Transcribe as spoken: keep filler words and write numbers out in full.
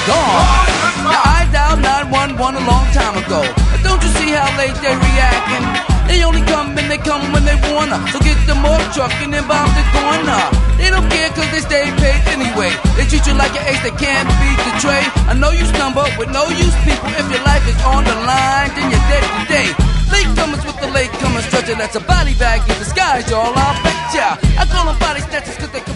gone. Now I dialed nine one one a long time ago. But don't you see how late they reacting? They only come and they come when they wanna. So get the more truck and then bomb the corner. They don't care cause they stay paid anyway. They treat you like an ace that can't beat the trade. I know you stumble with no use people. If your life is on the line, then you're dead today. Latecomers with the latecomers treasure. That's a body bag in disguise, y'all. I'll bet ya. I call them body snatchers cause they